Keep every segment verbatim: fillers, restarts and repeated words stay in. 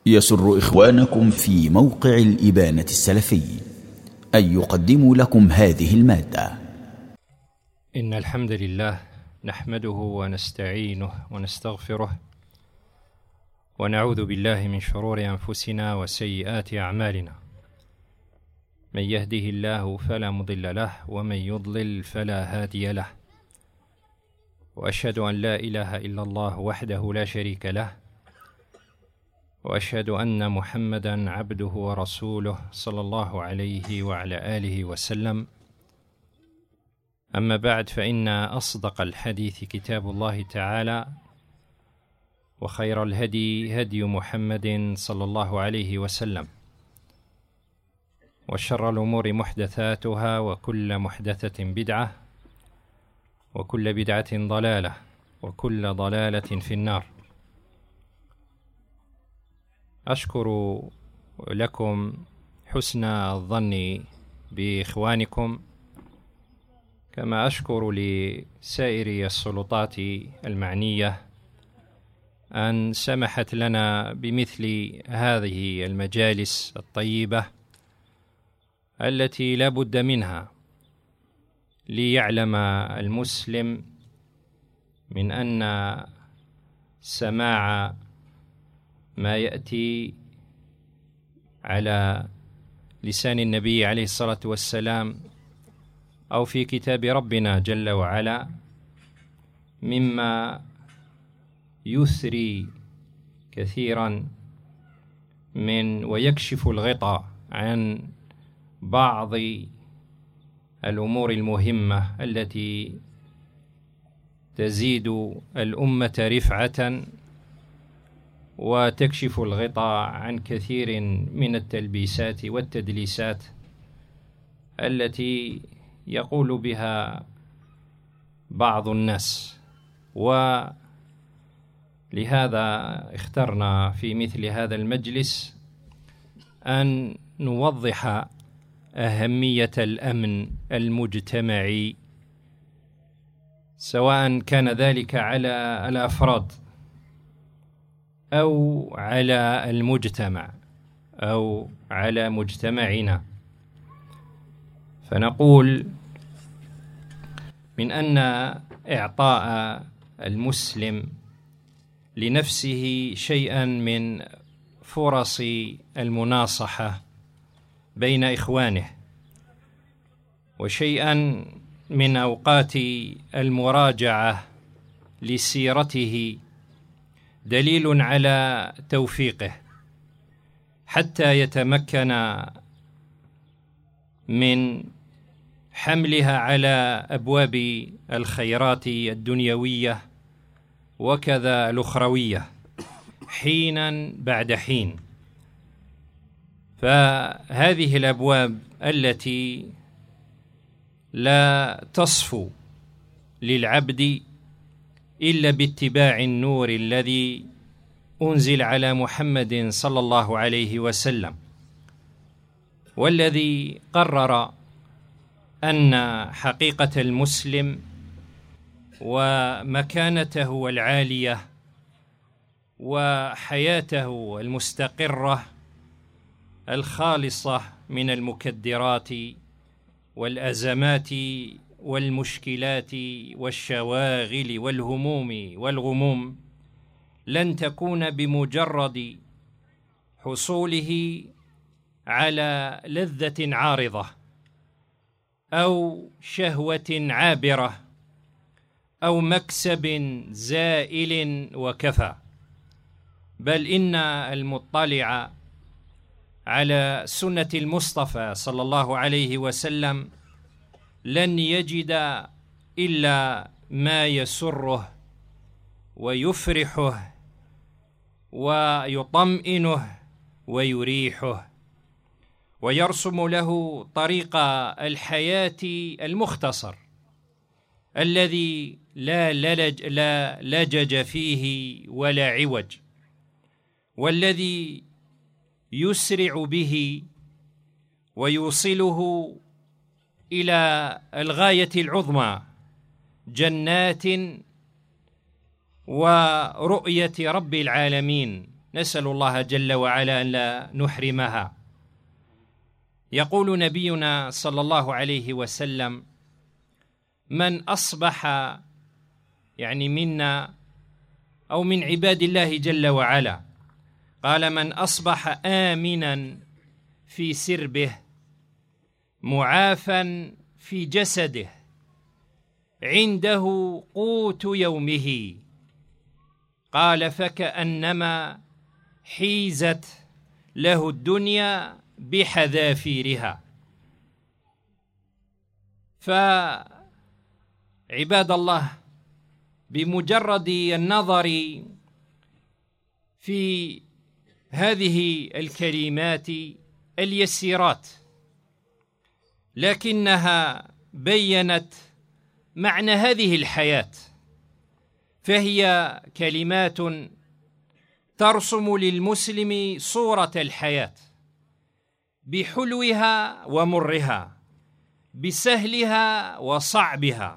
يسر إخوانكم في موقع الإبانة السلفي أن يقدموا لكم هذه المادة. إن الحمد لله نحمده ونستعينه ونستغفره ونعوذ بالله من شرور أنفسنا وسيئات أعمالنا. من يهده الله فلا مضل له ومن يضلل فلا هادي له، وأشهد أن لا إله إلا الله وحده لا شريك له، وأشهد أن محمدًا عبده ورسوله صلى الله عليه وعلى آله وسلم. أما بعد، فإن أصدق الحديث كتاب الله تعالى، وخير الهدي هدي محمد صلى الله عليه وسلم، وشر الأمور محدثاتها، وكل محدثة بدعة، وكل بدعة ضلالة، وكل ضلالة في النار. أشكر لكم حسن الظن بإخوانكم، كما أشكر لسائر السلطات المعنية أن سمحت لنا بمثل هذه المجالس الطيبة التي لا بد منها ليعلم المسلم من أن سماع ما يأتي على لسان النبي عليه الصلاة والسلام أو في كتاب ربنا جل وعلا مما يثري كثيرا من ويكشف الغطاء عن بعض الأمور المهمة التي تزيد الأمة رفعة، وتكشف الغطاء عن كثير من التلبيسات والتدليسات التي يقول بها بعض الناس. ولهذا اخترنا في مثل هذا المجلس أن نوضح أهمية الأمن المجتمعي، سواء كان ذلك على الأفراد أو على المجتمع أو على مجتمعنا. فنقول من أن إعطاء المسلم لنفسه شيئا من فرص المناصحة بين إخوانه، وشيئا من أوقات المراجعة لسيرته، دليل على توفيقه حتى يتمكن من حملها على أبواب الخيرات الدنيوية وكذا الأخروية حينا بعد حين. فهذه الأبواب التي لا تصفو للعبد إلا باتباع النور الذي أنزل على محمد صلى الله عليه وسلم، والذي قرر أن حقيقة المسلم ومكانته العالية وحياته المستقرة الخالصة من المكدرات والأزمات والمشكلات والشواغل والهموم والغموم لن تكون بمجرد حصوله على لذة عارضة أو شهوة عابرة أو مكسب زائل وكفى، بل إن المطلع على سنة المصطفى صلى الله عليه وسلم لن يجد إلا ما يسره ويفرحه ويطمئنه ويريحه، ويرسم له طريق الحياة المختصر الذي لا لجج, لا لجج فيه ولا عوج، والذي يسرع به ويوصله إلى الغاية العظمى، جنات ورؤية رب العالمين نسأل الله جل وعلا أن لا نحرمها. يقول نبينا صلى الله عليه وسلم: من أصبح يعني منا أو من عباد الله جل وعلا، قال: من أصبح آمنا في سربه معافا في جسده عنده قوت يومه، قال: فكأنما حيزت له الدنيا بحذافيرها. فعباد الله، بمجرد النظر في هذه الكلمات اليسيرات لكنها بيّنت معنى هذه الحياة، فهي كلمات ترسم للمسلم صورة الحياة بحلوها ومرها، بسهلها وصعبها،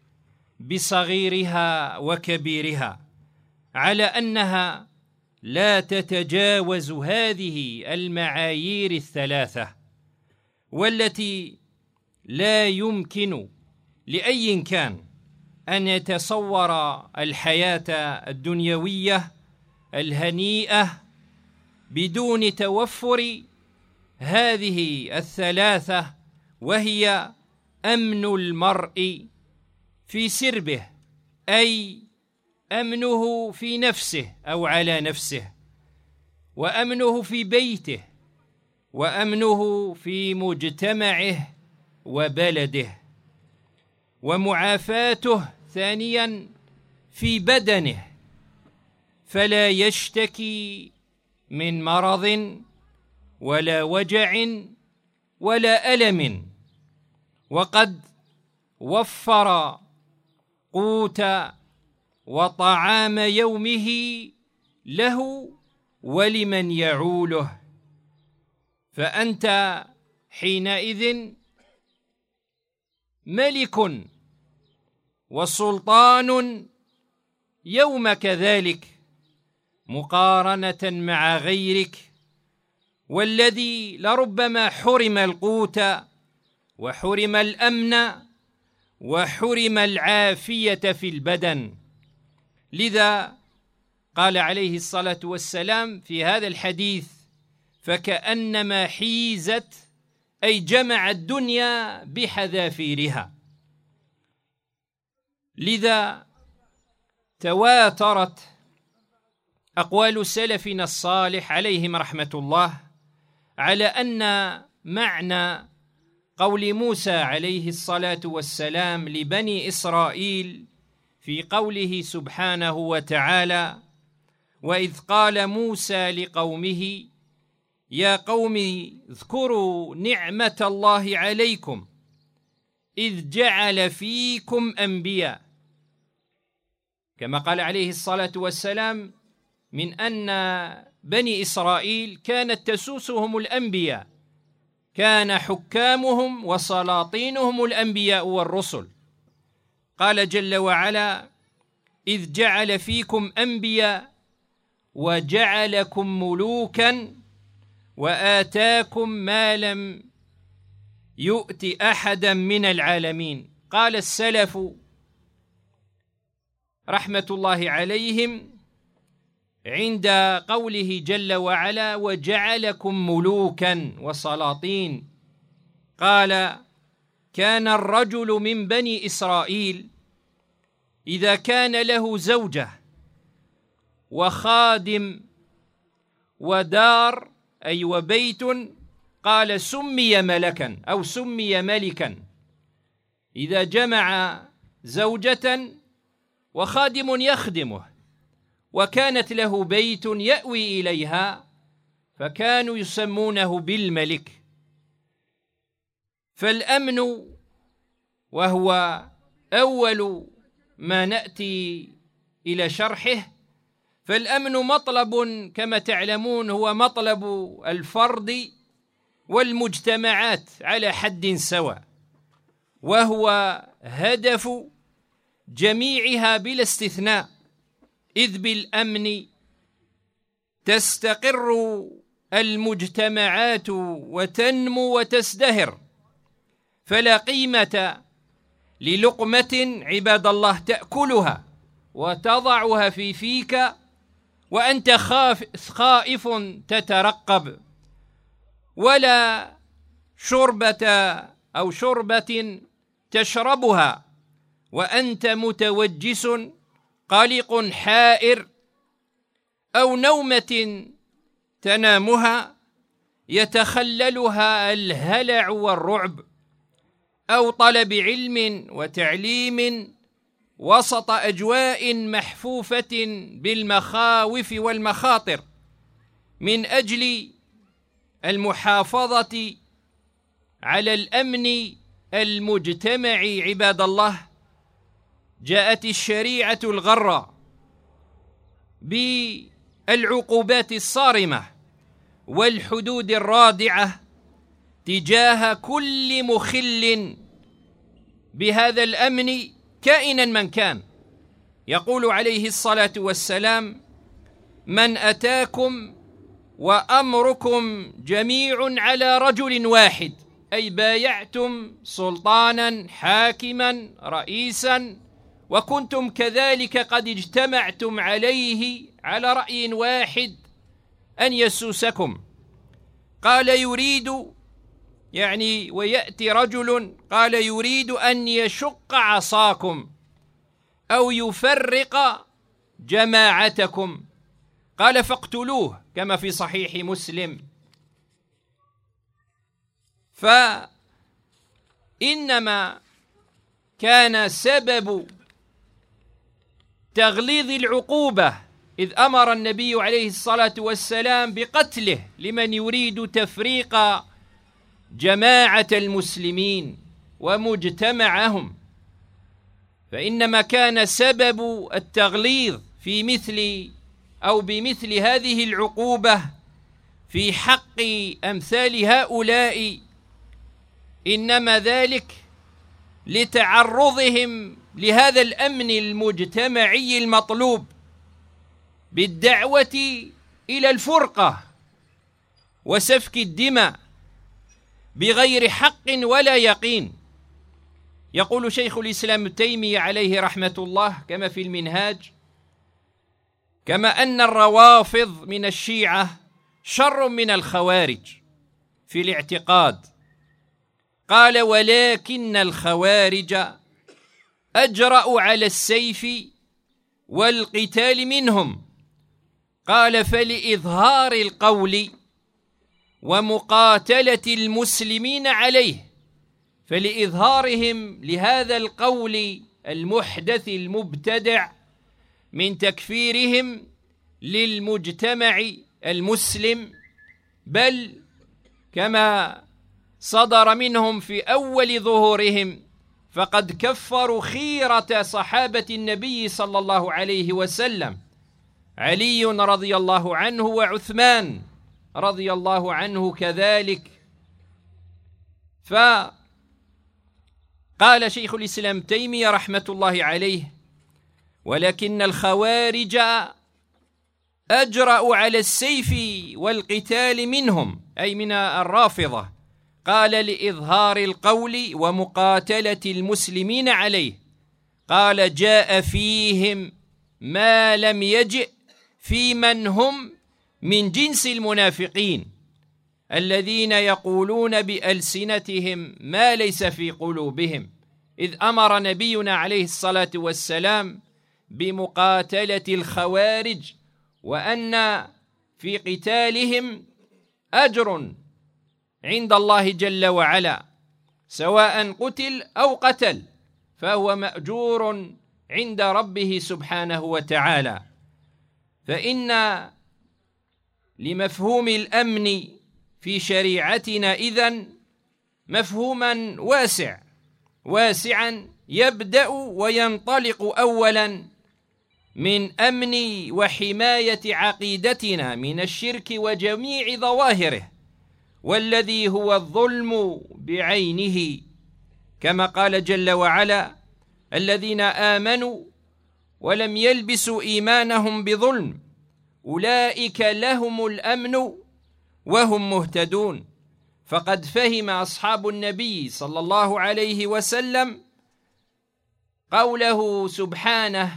بصغيرها وكبيرها، على أنها لا تتجاوز هذه المعايير الثلاثة، والتي لا يمكن لأي كان أن يتصور الحياة الدنيوية الهنيئة بدون توفر هذه الثلاثة، وهي أمن المرء في سربه، أي أمنه في نفسه أو على نفسه، وأمنه في بيته، وأمنه في مجتمعه وبلده، ومعافاته ثانيا في بدنه، فلا يشتكي من مرض ولا وجع ولا ألم، وقد وفر قوت وطعام يومه له ولمن يعوله. فأنت حينئذ ملك وسلطان يومك ذلك، مقارنة مع غيرك، والذي لربما حرم القوت وحرم الأمن وحرم العافية في البدن. لذا قال عليه الصلاة والسلام في هذا الحديث: فكأنما حيزت، أي جمع الدنيا بحذافيرها. لذا تواترت أقوال سلفنا الصالح عليهم رحمة الله على أن معنى قول موسى عليه الصلاة والسلام لبني إسرائيل في قوله سبحانه وتعالى: وإذ قال موسى لقومه يا قوم اذكروا نعمة الله عليكم إذ جعل فيكم أنبياء، كما قال عليه الصلاة والسلام من أن بني إسرائيل كانت تسوسهم الأنبياء، كان حكامهم وسلاطينهم الأنبياء والرسل. قال جل وعلا: إذ جعل فيكم أنبياء وجعلكم ملوكا وآتاكم ما لم يؤت أحدا من العالمين. قال السلف رحمة الله عليهم عند قوله جل وعلا: وجعلكم ملوكا وسلاطين، قال: كان الرجل من بني إسرائيل إذا كان له زوجة وخادم ودار، أي وبيت، قال سمي ملكا أو سمي ملكا. إذا جمع زوجة وخادم يخدمه وكانت له بيت يأوي إليها فكانوا يسمونه بالملك. فالأمن، وهو أول ما نأتي إلى شرحه، فالأمن مطلب كما تعلمون هو مطلب الفرد والمجتمعات على حد سواء، وهو هدف جميعها بلا استثناء، إذ بالأمن تستقر المجتمعات وتنمو وتزدهر، فلا قيمة للقمة عباد الله تأكلها وتضعها في فيك وأنت خائف تترقب، ولا شربة أو شربة تشربها وأنت متوجس قلق حائر، أو نومة تنامها يتخللها الهلع والرعب، أو طلب علم وتعليم وسط أجواء محفوفة بالمخاوف والمخاطر من أجل المحافظة على الأمن المجتمعي. عباد الله، جاءت الشريعة الغراء بالعقوبات الصارمة والحدود الرادعة تجاه كل مخل بهذا الأمن كائنا من كان. يقول عليه الصلاة والسلام: من أتاكم وأمركم جميع على رجل واحد، أي بايعتم سلطانا حاكما رئيسا وكنتم كذلك قد اجتمعتم عليه على رأي واحد أن يسوسكم. قال يريد، يعني ويأتي رجل قال يريد أن يشق عصاكم أو يفرق جماعتكم، قال فاقتلوه، كما في صحيح مسلم. فإنما كان سبب تغليظ العقوبة إذ أمر النبي عليه الصلاة والسلام بقتله لمن يريد تفريق جماعة المسلمين ومجتمعهم، فإنما كان سبب التغليظ في مثل أو بمثل هذه العقوبة في حق أمثال هؤلاء إنما ذلك لتعرضهم لهذا الأمن المجتمعي المطلوب بالدعوة إلى الفرقة وسفك الدماء بغير حق ولا يقين. يقول شيخ الإسلام ابن تيمية عليه رحمة الله كما في المنهاج: كما أن الروافض من الشيعة شر من الخوارج في الاعتقاد، قال ولكن الخوارج أجرأ على السيف والقتال منهم، قال فلإظهار القول ومقاتلة المسلمين عليه، فلإظهارهم لهذا القول المحدث المبتدع من تكفيرهم للمجتمع المسلم، بل كما صدر منهم في أول ظهورهم فقد كفروا خيرة صحابة النبي صلى الله عليه وسلم، علي رضي الله عنه وعثمان رضي الله عنه كذلك. فقال شيخ الإسلام تيمية رحمة الله عليه: ولكن الخوارج أجرأ على السيف والقتال منهم، أي من الرافضة، قال لإظهار القول ومقاتلة المسلمين عليه، قال جاء فيهم ما لم يجئ في من هم من جنس المنافقين الذين يقولون بألسنتهم ما ليس في قلوبهم، إذ أمر نبينا عليه الصلاة والسلام بمقاتلة الخوارج، وأن في قتالهم أجر عند الله جل وعلا، سواء قتل أو قتل فهو مأجور عند ربه سبحانه وتعالى. فإن لمفهوم الأمن في شريعتنا إذن مفهوما واسع واسعا يبدأ وينطلق أولا من أمن وحماية عقيدتنا من الشرك وجميع ظواهره، والذي هو الظلم بعينه، كما قال جل وعلا: الذين آمنوا ولم يلبسوا إيمانهم بظلم أولئك لهم الأمن وهم مهتدون. فقد فهم أصحاب النبي صلى الله عليه وسلم قوله سبحانه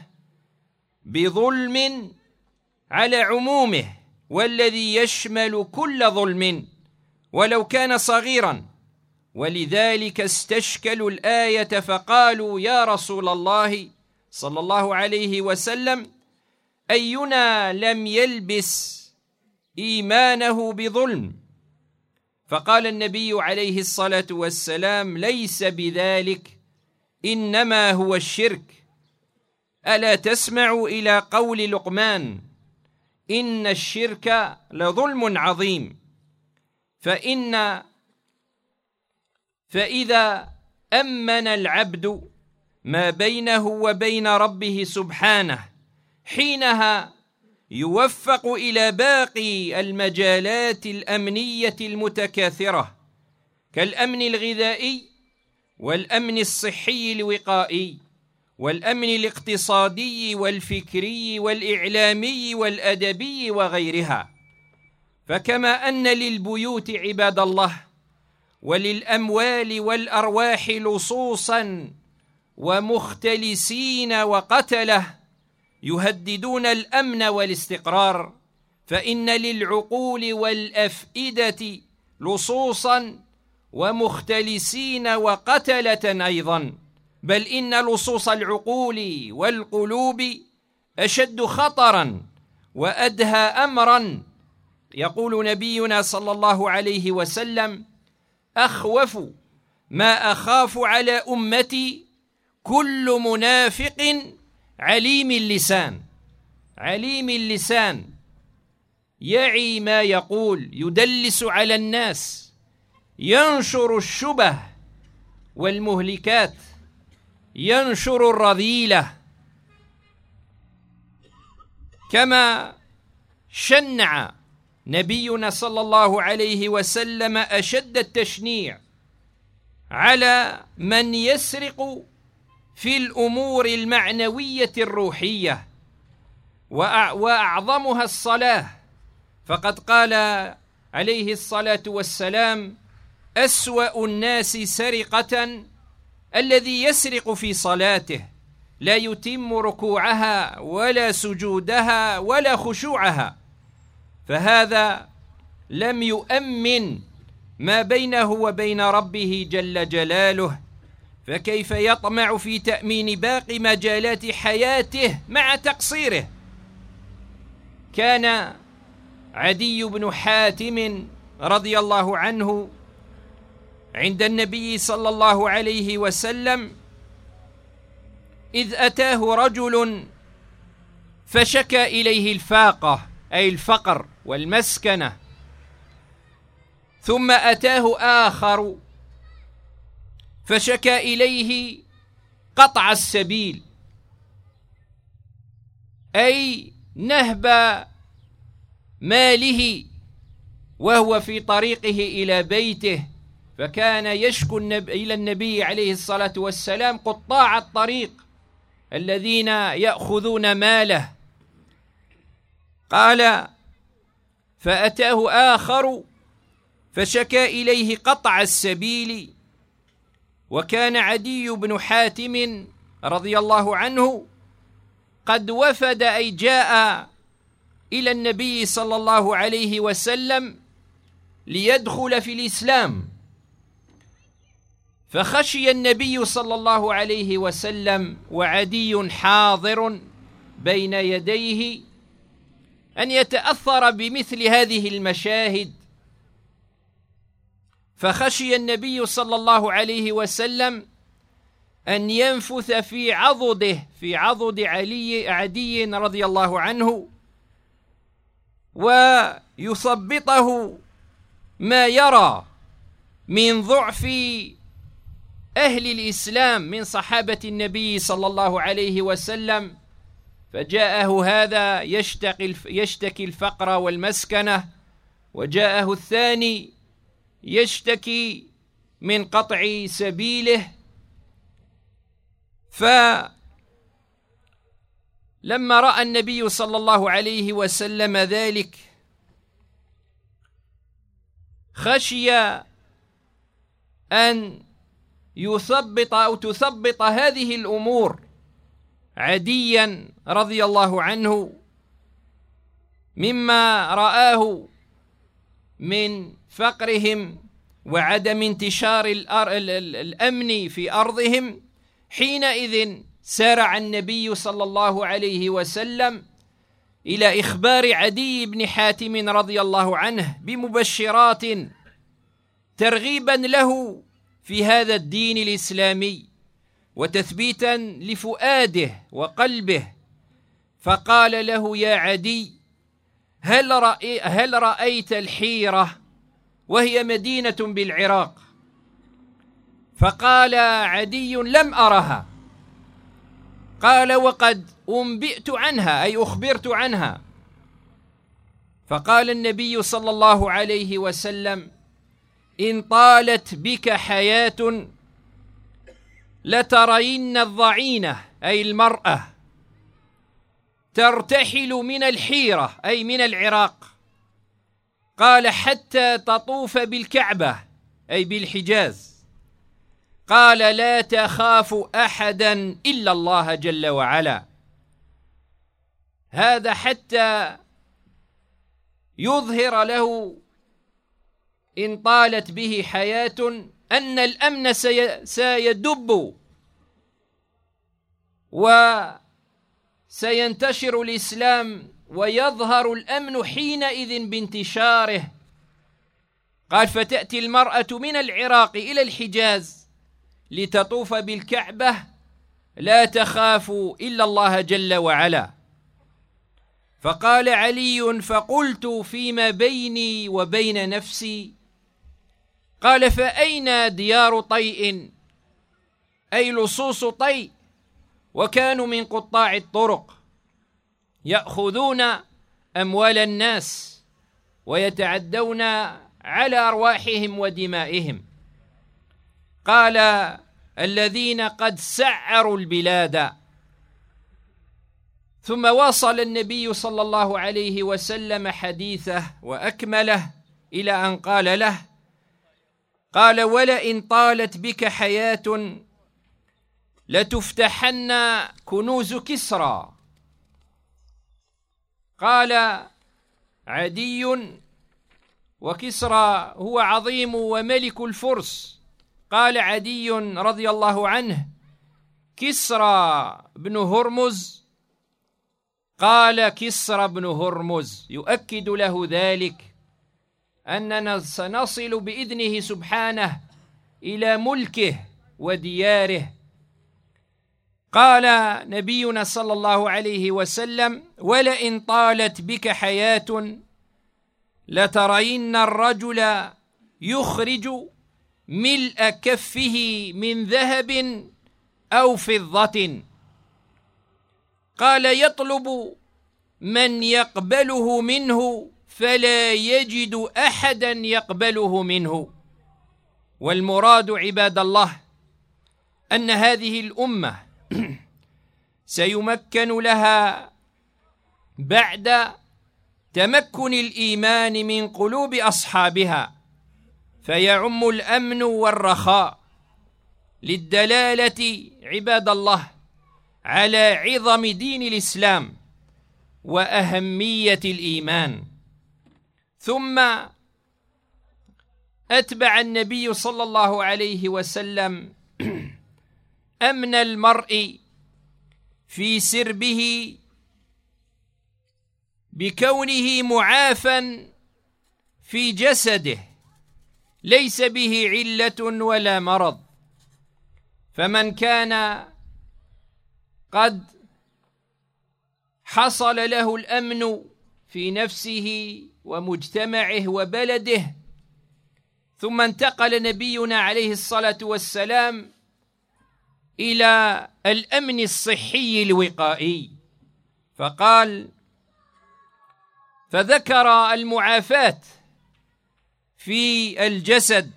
بظلم على عمومه، والذي يشمل كل ظلم ولو كان صغيرا، ولذلك استشكلوا الآية فقالوا يا رسول الله صلى الله عليه وسلم أينا لم يلبس إيمانه بظلم؟ فقال النبي عليه الصلاة والسلام ليس بذلك، إنما هو الشرك. ألا تسمعوا إلى قول لقمان إن الشرك لظلم عظيم. فإن فإذا أمن العبد ما بينه وبين ربه سبحانه حينها يوفق إلى باقي المجالات الأمنية المتكاثرة كالأمن الغذائي والأمن الصحي الوقائي والأمن الاقتصادي والفكري والإعلامي والأدبي وغيرها. فكما أن للبيوت عباد الله وللأموال والأرواح لصوصا ومختلسين وقتله يهددون الأمن والاستقرار، فإن للعقول والأفئدة لصوصا ومختلسين وقتلة أيضا، بل إن لصوص العقول والقلوب أشد خطرا وأدهى أمرا. يقول نبينا صلى الله عليه وسلم أخوف ما أخاف على أمتي كل منافق عليم اللسان. عليم اللسان يعي ما يقول، يدلس على الناس، ينشر الشبه والمهلكات، ينشر الرذيلة. كما شنع نبينا صلى الله عليه وسلم أشد التشنيع على من يسرق في الأمور المعنوية الروحية، وأعظمها الصلاة، فقد قال عليه الصلاة والسلام أسوأ الناس سرقة الذي يسرق في صلاته لا يتم ركوعها ولا سجودها ولا خشوعها، فهذا لم يؤمن ما بينه وبين ربه جل جلاله، فكيف يطمع في تأمين باقي مجالات حياته مع تقصيره؟ كان عدي بن حاتم رضي الله عنه عند النبي صلى الله عليه وسلم إذ أتاه رجل فشكى إليه الفاقة أي الفقر والمسكنة، ثم أتاه آخر فشكى إليه قطع السبيل أي نهب ماله وهو في طريقه إلى بيته، فكان يشكو إلى النبي عليه الصلاة والسلام قطاع الطريق الذين يأخذون ماله. قال فأتاه آخر فشكى إليه قطع السبيل، وكان عدي بن حاتم رضي الله عنه قد وفد أي جاء إلى النبي صلى الله عليه وسلم ليدخل في الإسلام، فخشي النبي صلى الله عليه وسلم وعدي حاضر بين يديه أن يتأثر بمثل هذه المشاهد، فخشي النبي صلى الله عليه وسلم أن ينفث في عضده في عضد علي عدي رضي الله عنه ويثبطه ما يرى من ضعف أهل الإسلام من صحابة النبي صلى الله عليه وسلم. فجاءه هذا يشتكي يشتكي الفقر والمسكنة، وجاءه الثاني يشتكي من قطع سبيله، لما رأى النبي صلى الله عليه وسلم ذلك خشي أن يثبط أو تثبط هذه الأمور عديا رضي الله عنه مما رآه من فقرهم وعدم انتشار الأمن في أرضهم. حينئذ سارع النبي صلى الله عليه وسلم إلى إخبار عدي بن حاتم رضي الله عنه بمبشرات ترغيبا له في هذا الدين الإسلامي وتثبيتا لفؤاده وقلبه، فقال له: يا عدي، هل رأي هل رأيت الحيرة وهي مدينة بالعراق؟ فقال عدي: لم أرها. قال: وقد أنبئت عنها، أي أخبرت عنها. فقال النبي صلى الله عليه وسلم: إن طالت بك حياة لترين الضعينة، أي المرأة، ترتحل من الحيرة، أي من العراق، قال حتى تطوف بالكعبة، أي بالحجاز، قال لا تخاف أحدا إلا الله جل وعلا. هذا حتى يظهر له إن طالت به حياة أن الأمن سيدب وسينتشر الإسلام ويظهر الأمن حينئذ بانتشاره. قال: فتأتي المرأة من العراق إلى الحجاز لتطوف بالكعبة لا تخاف إلا الله جل وعلا. فقال علي: فقلت فيما بيني وبين نفسي، قال: فأين ديار طيء، أي لصوص طيء، وكانوا من قطاع الطرق يأخذون أموال الناس ويتعدون على أرواحهم ودمائهم. قال: الذين قد سعروا البلاد. ثم واصل النبي صلى الله عليه وسلم حديثه وأكمله إلى أن قال له: قال: ولئن طالت بك حياة لتفتحن كنوز كسرى. قال عدي: وكسرى هو عظيم وملك الفرس. قال عدي رضي الله عنه: كسرى بن هرمز. قال: كسرى بن هرمز، يؤكد له ذلك أننا سنصل بإذنه سبحانه إلى ملكه ودياره. قال نبينا صلى الله عليه وسلم: ولئن طالت بك حياة لترين الرجل يخرج ملء كفه من ذهب أو فضة، قال: يطلب من يقبله منه فلا يجد أحدا يقبله منه. والمراد عباد الله أن هذه الأمة سيمكن لها بعد تمكن الإيمان من قلوب أصحابها، فيعم الأمن والرخاء، للدلالة عباد الله على عظم دين الإسلام وأهمية الإيمان. ثم أتبع النبي صلى الله عليه وسلم أمن المرء في سربه بكونه معافى في جسده ليس به علة ولا مرض. فمن كان قد حصل له الأمن في نفسه ومجتمعه وبلده، ثم انتقل نبينا عليه الصلاة والسلام إلى الأمن الصحي الوقائي، فقال فذكر المعافاة في الجسد،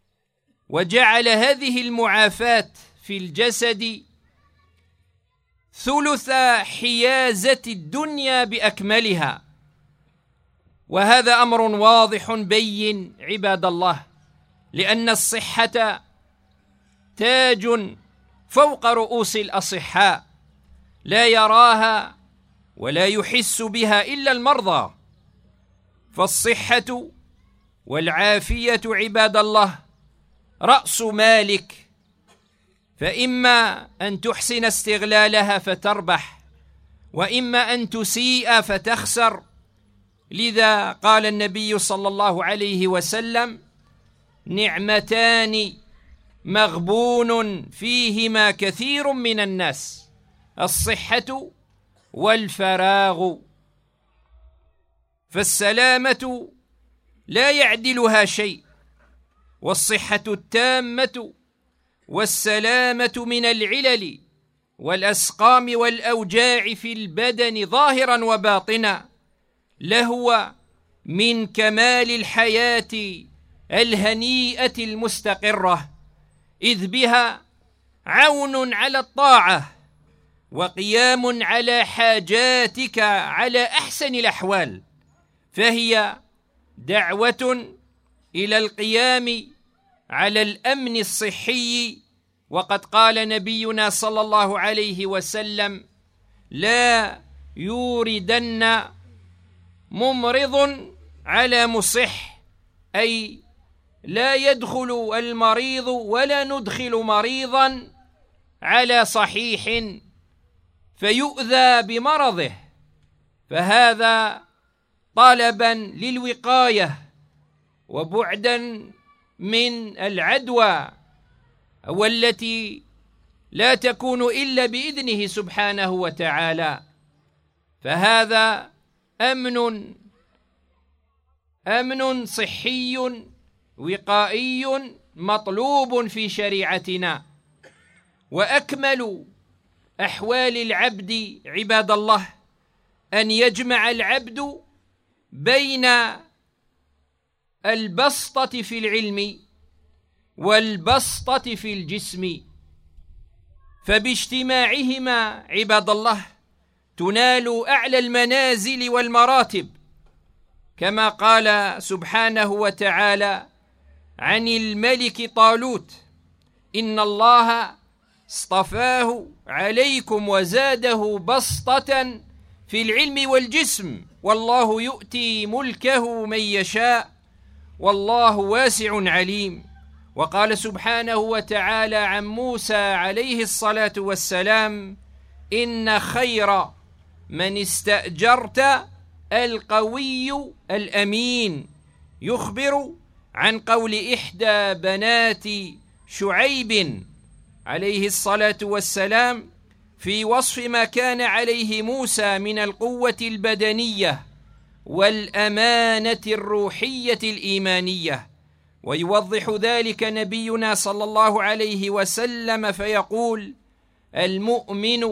وجعل هذه المعافاة في الجسد ثلث حيازة الدنيا بأكملها. وهذا أمر واضح بين عباد الله، لأن الصحة تاج فوق رؤوس الأصحاء، لا يراها ولا يحس بها إلا المرضى. فالصحة والعافية عباد الله رأس مالك، فإما أن تحسن استغلالها فتربح، وإما أن تسيء فتخسر. لذا قال النبي صلى الله عليه وسلم: نعمتان مغبون فيهما كثير من الناس، الصحة والفراغ. فالسلامة لا يعدلها شيء، والصحة التامة والسلامة من العلل والأسقام والأوجاع في البدن ظاهرا وباطنا لهو من كمال الحياة الهنيئة المستقرة، إذ بها عون على الطاعة وقيام على حاجاتك على أحسن الأحوال، فهي دعوة إلى القيام على الأمن الصحي. وقد قال نبينا صلى الله عليه وسلم: لا يوردن ممرض على مصح، أي لا يدخل المريض ولا ندخل مريضا على صحيح فيؤذى بمرضه، فهذا طلبا للوقاية وبعدا من العدوى، والتي لا تكون إلا بإذنه سبحانه وتعالى. فهذا أمن أمن صحي وقائي مطلوب في شريعتنا. وأكمل أحوال العبد عباد الله أن يجمع العبد بين البسطة في العلم والبسطة في الجسم، فباجتماعهما عباد الله تنال أعلى المنازل والمراتب، كما قال سبحانه وتعالى عن الملك طالوت: إن الله اصطفاه عليكم وزاده بسطة في العلم والجسم والله يؤتي ملكه من يشاء والله واسع عليم. وقال سبحانه وتعالى عن موسى عليه الصلاة والسلام: إن خير من استأجرت القوي الأمين. يخبر عن قول إحدى بنات شعيب عليه الصلاة والسلام في وصف ما كان عليه موسى من القوة البدنية والأمانة الروحية الإيمانية. ويوضح ذلك نبينا صلى الله عليه وسلم فيقول: المؤمن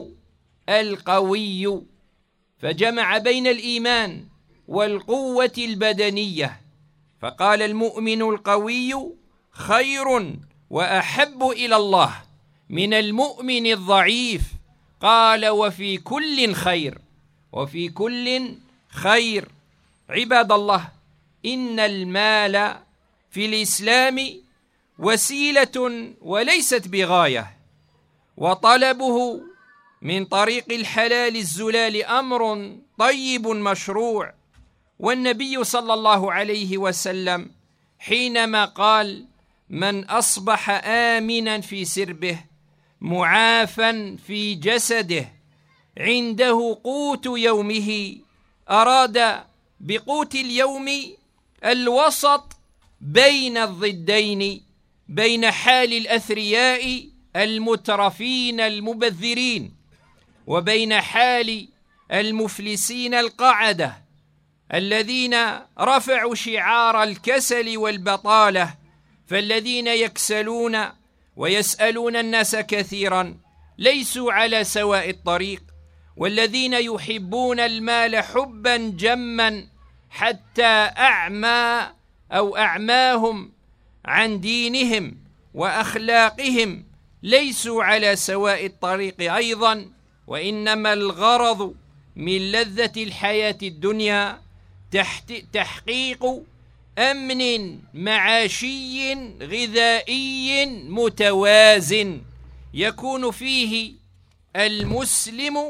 القوي، فجمع بين الإيمان والقوة البدنية، فقال: المؤمن القوي خير وأحب إلى الله من المؤمن الضعيف. قال: وفي كل خير، وفي كل خير. عباد الله، إن المال في الإسلام وسيلة وليست بغاية، وطلبه من طريق الحلال الزلال أمر طيب مشروع. والنبي صلى الله عليه وسلم حينما قال: من أصبح آمنا في سربه معافا في جسده عنده قوت يومه، أراد بقوت اليوم الوسط بين الضدين، بين حال الأثرياء المترفين المبذرين وبين حال المفلسين القعدة الذين رفعوا شعار الكسل والبطالة، فالذين يكسلون ويسألون الناس كثيرا ليسوا على سواء الطريق، والذين يحبون المال حبا جما حتى أعمى أو أعماهم عن دينهم وأخلاقهم ليسوا على سواء الطريق أيضا. وإنما الغرض من لذة الحياة الدنيا تحقيق أمن معاشي غذائي متوازن يكون فيه المسلم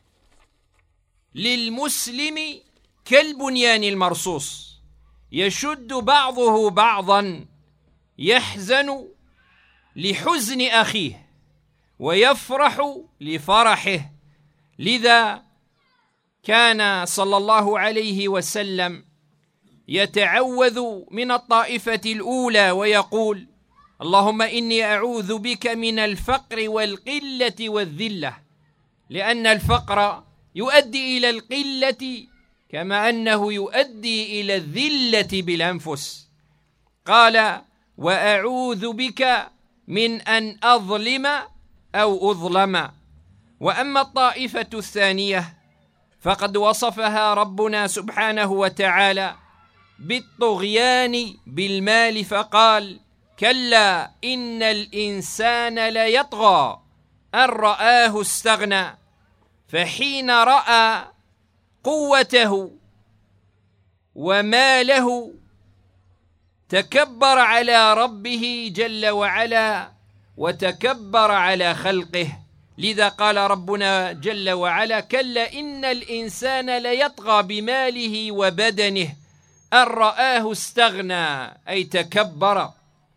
للمسلم كالبنيان المرصوص، يشد بعضه بعضا، يحزن لحزن أخيه ويفرح لفرحه. لذا كان صلى الله عليه وسلم يتعوذ من الطائفة الأولى ويقول: اللهم إني أعوذ بك من الفقر والقلة والذلة، لأن الفقر يؤدي إلى القلة كما أنه يؤدي إلى الذلة بالأنفس. قال: وأعوذ بك من أن أظلم أو أظلم. وأما الطائفة الثانية فقد وصفها ربنا سبحانه وتعالى بالطغيان بالمال، فقال: كلا إن الإنسان ليطغى أن رآه استغنى، فحين رأى قوته وماله تكبر على ربه جل وعلا وتكبر على خلقه. لذا قال ربنا جل وعلا: كلا إن الإنسان ليطغى بماله وبدنه أن رآه استغنى، أي تكبر.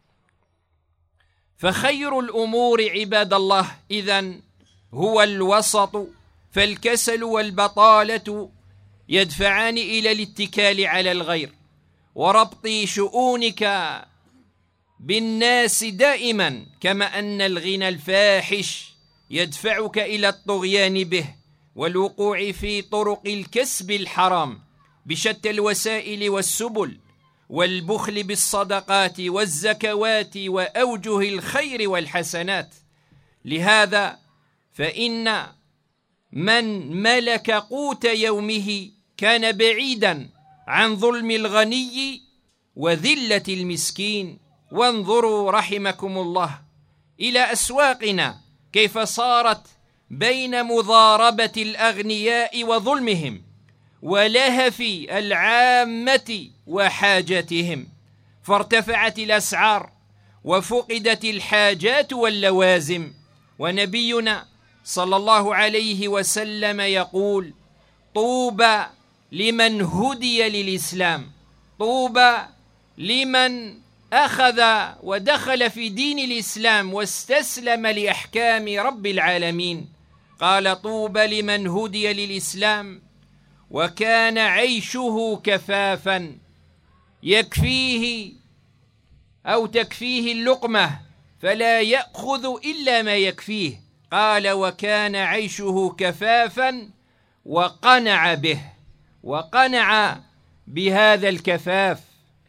فخير الأمور عباد الله إذن هو الوسط، فالكسل والبطالة يدفعان إلى الاتكال على الغير وربط شؤونك بالناس دائما، كما أن الغنى الفاحش يدفعك إلى الطغيان به والوقوع في طرق الكسب الحرام بشتى الوسائل والسبل، والبخل بالصدقات والزكوات وأوجه الخير والحسنات. لهذا فإن من ملك قوت يومه كان بعيدا عن ظلم الغني وذلة المسكين. وانظروا رحمكم الله إلى أسواقنا كيف صارت بين مضاربة الأغنياء وظلمهم ولهف العامة وحاجتهم، فارتفعت الأسعار وفقدت الحاجات واللوازم. ونبينا صلى الله عليه وسلم يقول: طوبى لمن هدي للإسلام، طوبى لمن أخذ ودخل في دين الإسلام واستسلم لأحكام رب العالمين. قال: طوبى لمن هدي للإسلام وكان عيشه كفافا، يكفيه أو تكفيه اللقمة فلا يأخذ إلا ما يكفيه. قال: وكان عيشه كفافا وقنع به، وقنع بهذا الكفاف.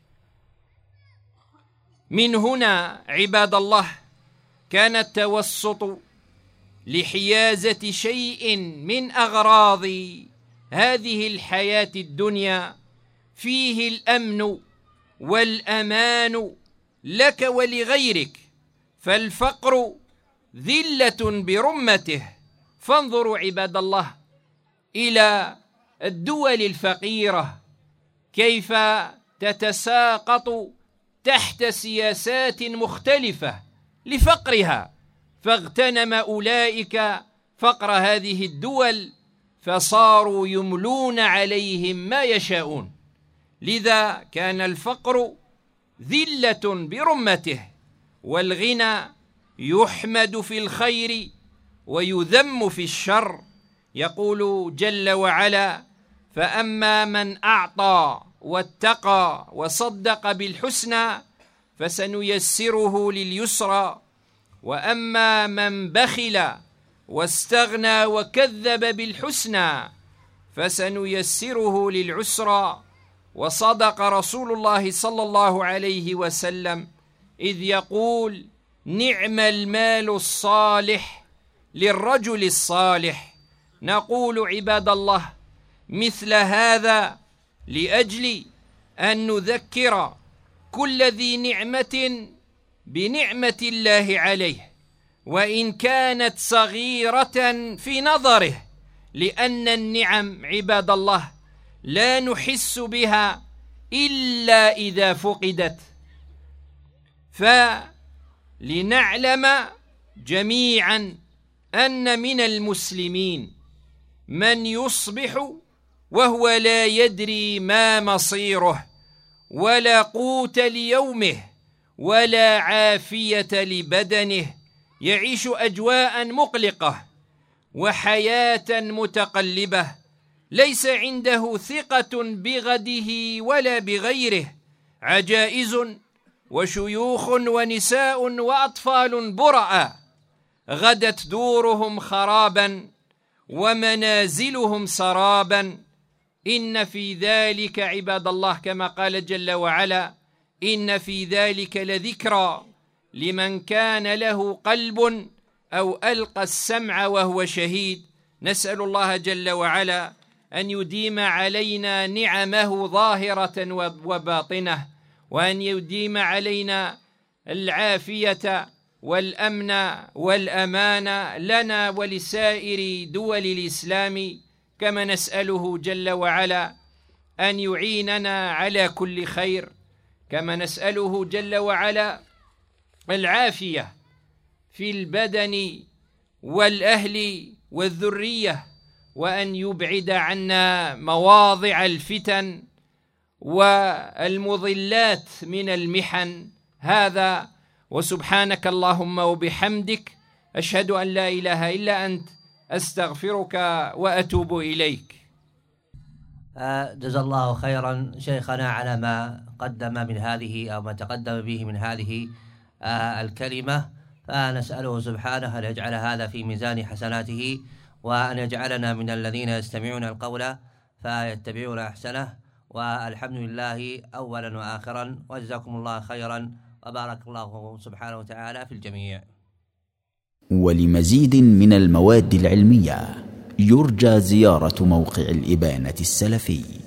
من هنا عباد الله كان التوسط لحيازة شيء من أغراض هذه الحياة الدنيا فيه الأمن والأمان لك ولغيرك، فالفقر ذلة برمته. فانظروا عباد الله إلى الدول الفقيرة كيف تتساقط تحت سياسات مختلفة لفقرها، فاغتنم أولئك فقر هذه الدول فصاروا يملون عليهم ما يشاءون. لذا كان الفقر ذلة برمته، والغنى يحمد في الخير ويذم في الشر. يقول جل وعلا: فأما من أعطى واتقى وصدق بالحسنى فسنيسره لليسرى، وأما من بخل واستغنى وكذب بالحسنى فسنيسره للعسرى. وصدق رسول الله صلى الله عليه وسلم إذ يقول: نعم المال الصالح للرجل الصالح. نقول عباد الله مثل هذا لأجل أن نذكر كل ذي نعمة بنعمة الله عليه، وإن كانت صغيرة في نظره، لأن النعم عباد الله لا نحس بها إلا إذا فقدت. فلنعلم جميعا أن من المسلمين من يصبح وهو لا يدري ما مصيره، ولا قوت ليومه، ولا عافية لبدنه، يعيش أجواء مقلقة وحياة متقلبة، ليس عنده ثقة بغده ولا بغيره، عجائز وشيوخ ونساء وأطفال برأ غدت دورهم خرابا ومنازلهم سرابا. إن في ذلك عباد الله كما قال جل وعلا: إن في ذلك لذكرى لمن كان له قلب أو ألقى السمع وهو شهيد. نسأل الله جل وعلا أن يديم علينا نعمه ظاهرة وباطنة، وأن يديم علينا العافية والأمن والأمان لنا ولسائر دول الإسلام، كما نسأله جل وعلا أن يعيننا على كل خير، كما نسأله جل وعلا العافية في البدن والأهل والذرية، وأن يبعد عنا مواضع الفتن والمضلات من المحن. هذا وسبحانك اللهم وبحمدك، أشهد أن لا إله إلا أنت، أستغفرك وأتوب إليك. جزا الله خيرا شيخنا على ما قدم من هذه أو ما تقدم به من هذه الكلمة، فنسأله سبحانه أن يجعل هذا في ميزان حسناته، وأن يجعلنا من الذين يستمعون القول فيتبعون أحسنه. والحمد لله أولا وآخرا، وجزاكم الله خيرا، وبارك الله سبحانه وتعالى في الجميع. ولمزيد من المواد العلمية يرجى زيارة موقع الإبانة السلفي.